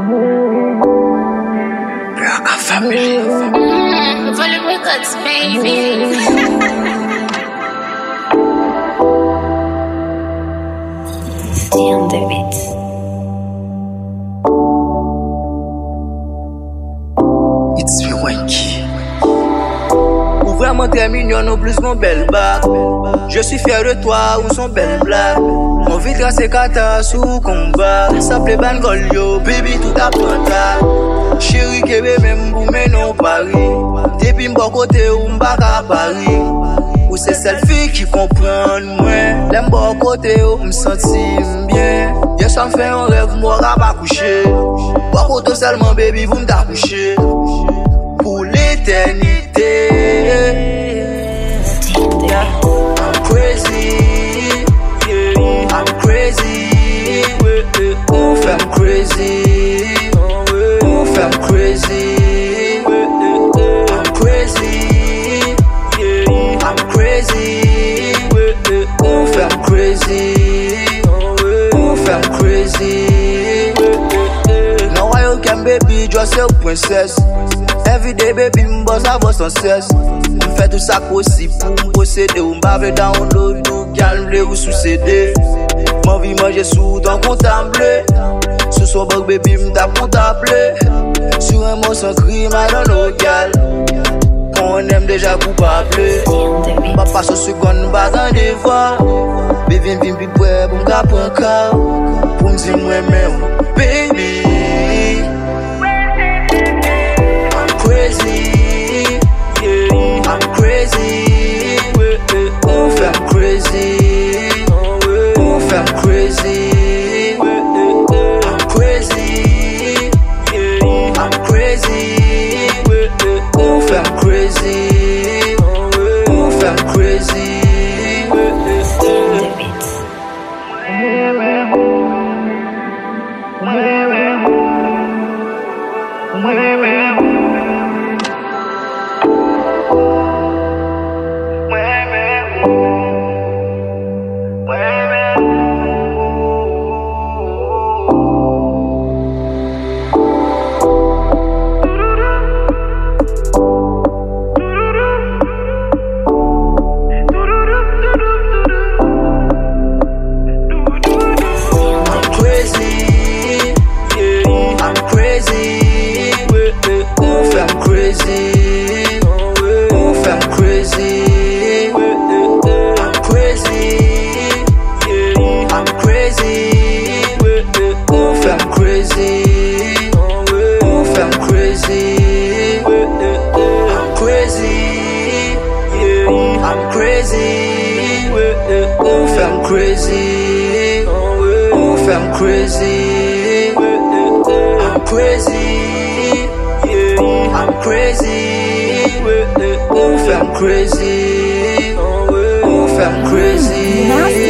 Braga family. Volume Records, baby. Damn, David. It's me, Wanky. Ou vraiment très mignon, ou plus mon belle bague. Je suis fier de toi, ou son belle blague. Mon vite c'est kata sous combat. Ça plaît ban gol yo, baby tout à panta. Chérie kebe même pour mais non Paris. Depuis m'bon côté ou m'baka Paris. Ou c'est celle fille qui comprend moi. L'aime bon côté ou m'sentis bien. Y'a ça me fait un rêve, moi pas coucher. Bon côté seulement baby vous m'd'accoucher. Pour l'éternité. I'm crazy, yeah. I'm crazy, oof, I'm crazy, oof, I'm crazy, I'm crazy, yeah. I'm crazy, oof, I'm crazy, oof, I'm crazy. Now I can baby, just a princess. Every day baby, m'boss a boss sans cesse. M'fait tout ça possible pour m'posséder. Ou m'bave download ou calme ou sous-céder. M'envie manger sous ton comptable. Sous son bug baby m't'a comptable. Sur un mot sans crime, I don't know gal. On aime déjà coupable. Papa sur ce qu'on va dans des voies. Baby vim pi pour m'gap un cas. Pour m'dire moi-même, baby. Crazy, yeah. I'm crazy, oof, I'm crazy, oof, I'm crazy, I'm crazy, yeah. I'm crazy, oof, I'm crazy, oof, I'm crazy. I'm crazy, oof, I'm crazy, I'm crazy, yeah. I'm crazy, oof, I'm crazy, oof, I'm crazy.